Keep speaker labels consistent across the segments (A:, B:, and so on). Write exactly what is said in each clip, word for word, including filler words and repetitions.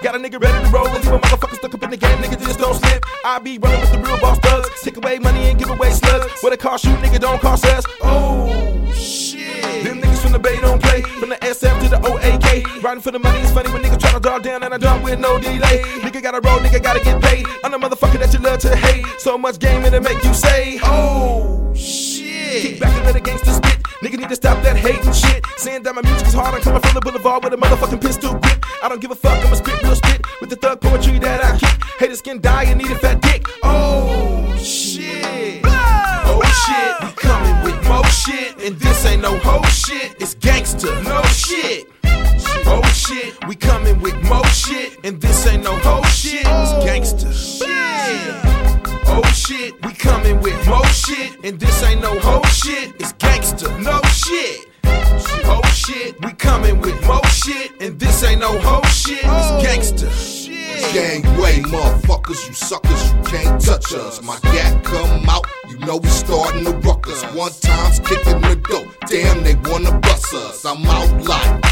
A: Got a nigga ready to roll and leave a motherfucker stuck up in the game, nigga just don't slip. I be running with the real boss thugs, take away money and give away slugs. What it cost you, nigga, don't cost us. Oh shit, them niggas from the Bay don't play. From the S F to the O A K, riding for the money is funny when niggas tryna draw down and I draw with no delay. Nigga gotta roll, nigga gotta get paid. I'm the motherfucker that you love to hate. So much game it'll make you say, oh shit. Kick back and let a gangster spit. Nigga need to stop that hating shit. Saying that my music is hard, I'm coming from the boulevard with a motherfucking pistol grip. I don't give a fuck, I'ma spit real spit with the thug poetry that I kick. Haters can die and need a fat dick. Oh shit. Oh shit, we coming with more shit. And this ain't no hoe shit, it's gangster, no shit. Oh shit, we coming with more shit. And this ain't no hoe shit, it's gangster shit. Oh shit, we coming with more shit. And this ain't no hoe shit, it's gangster, no shit. Oh shit, we coming with more shit. And this ain't no hoe shit, it's gangster shit.
B: Gangway, motherfuckers, you suckers, you can't touch us. My gat come out, you know we starting the ruckus. One time's kicking the door, damn they wanna bust us. I'm out like,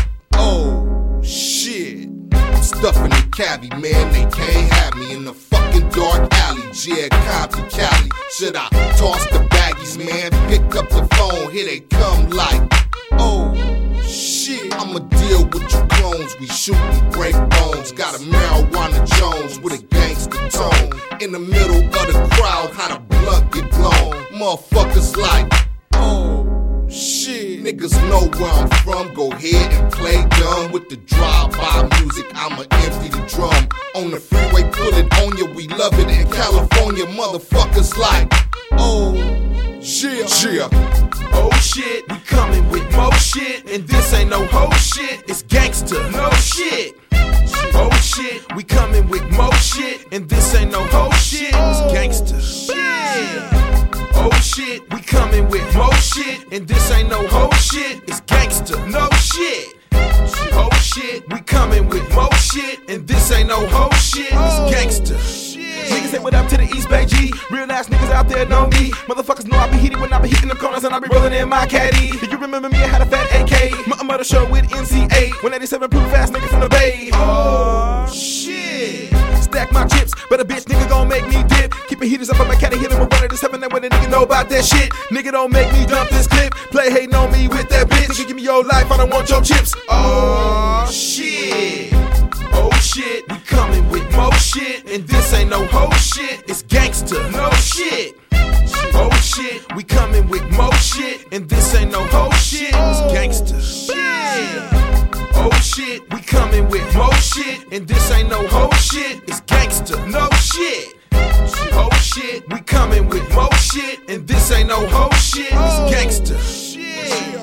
B: oh shit. I'm stuffing the cabbie, man, they can't have me in the fucking dark alley. Yeah, Compton, Cali. Should I toss the baggies, man? Pick up the phone, here they come like, oh shit. I'ma deal with you clones, we shoot and break bones. Got a marijuana Jones with a gangster tone. In the middle of the crowd, how the blood get blown. Motherfuckers like, oh shit. Niggas know where I'm from, go ahead and play dumb. With the drive-by music, I'ma empty the drum. On the freeway, pull it on ya, we love it. In California, motherfuckers like, oh yeah, yeah.
A: Oh shit, we coming with more shit. And this ain't no hoe shit, it's gangster, no shit. Oh shit, we coming with more shit. And this ain't no hoe shit, it's gangster shit. Oh shit, we coming with more shit. And this ain't no hoe shit, it's gangster, no shit. Oh shit, we coming with more shit. And this ain't no hoe shit, it's gangster shit. Niggas say what up to the East Bay G. Real ass niggas out there know me. Motherfuckers know I be heated when I be hitting them corners and I be rolling in my caddy. Do you remember me? I had a fat A K. My mother show with N C A. one eighty-seven proof ass nigga from the Bay. Oh shit. Stack my chips, but a bitch nigga gon' make me dip. Keep it heaters up on my caddy, hit him with one of the seven. That when a nigga know about that shit. Nigga don't make me dump this clip. Play hating on me with that bitch. Nigga give me your life, I don't want your chips. Oh shit. Oh shit, we coming with more shit. And this ain't no hoe shit, it's gangster, no shit. Oh shit, we coming with more shit. And this ain't no hoe shit, it's gangster shit. Oh shit, we coming with more shit. And this ain't no hoe shit, it's gangster, no shit. Oh shit, we coming with more shit. And this ain't no hoe shit, it's gangster shit.